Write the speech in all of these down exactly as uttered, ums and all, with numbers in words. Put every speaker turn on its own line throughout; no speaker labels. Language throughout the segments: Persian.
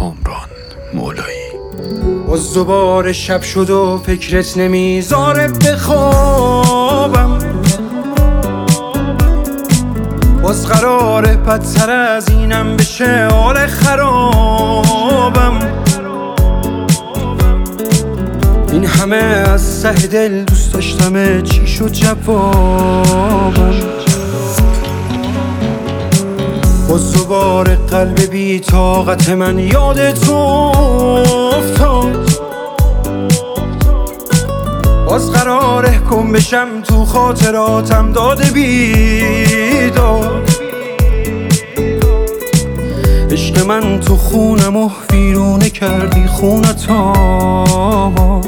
کامران مولایی.
باز دوباره شب شد و فکرت نمیذاره بخوابم، باز قراره بدتر از اینم بشه حال خرابم. این همه از ته دل دوست داشتمه، چی شد جوابم؟ باز دوباره قلب بی طاقت من یادت افتاد، باز قراره گم بشم تو خاطراتم داده بیداد. عشق من تو خونم و ویرونه کردی خونت آباد.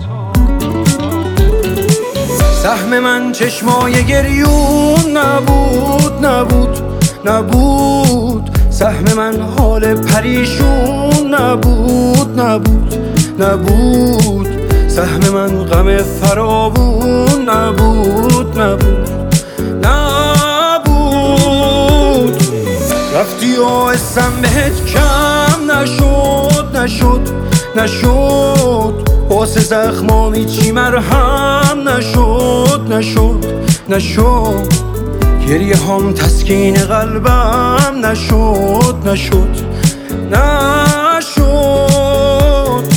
سهم من چشمای گریون نبود نبود نبود، سهم من حال پریشون نبود نبود نبود، سهم من غم فراوون نبود نبود نبود. رفتی و اسم بهت کم نشد نشد نشد، واسه زخمامی چی مرهم نشد نشد نشد، گریه هم تسکین قلبم نشد نشد نشد.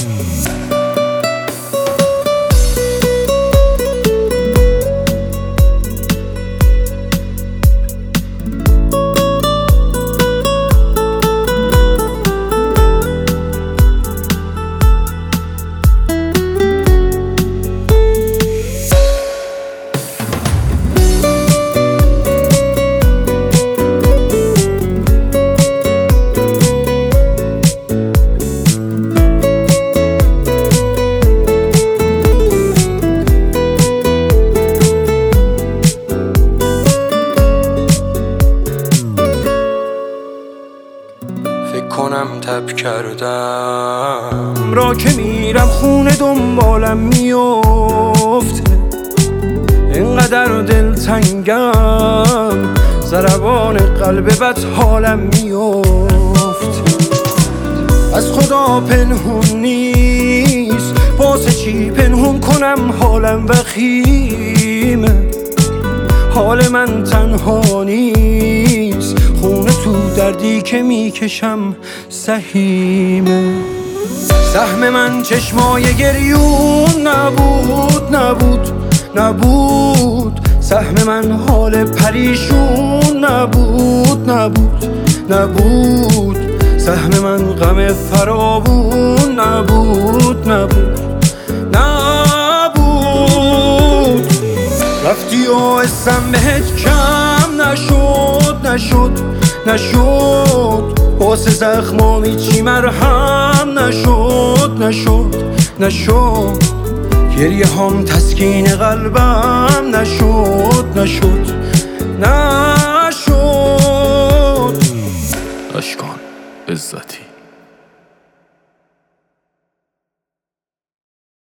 کنم تب کردم را که میرم خونه دنبالم میفته، اینقدر دلتنگم ضربان قلب بد حالم میفته. از خدا پنهون نیست، واسه چی پنهون کنم حالم وخیمه، حال من تنها نیست، خونه تو دردی که میکشم سهیمه. سهم من چشمای گریون نبود نبود نبود، سهم من حال پریشون نبود نبود نبود، سهم من غم فراوون نبود نبود نبود. رفتی و اسم بهت کم نشد نشد نشد، واسه زخمامی چی مرهم نشد نشد نشد، گریه هم تسکین قلبم نشد نشد نشد.
اشکان عزتی.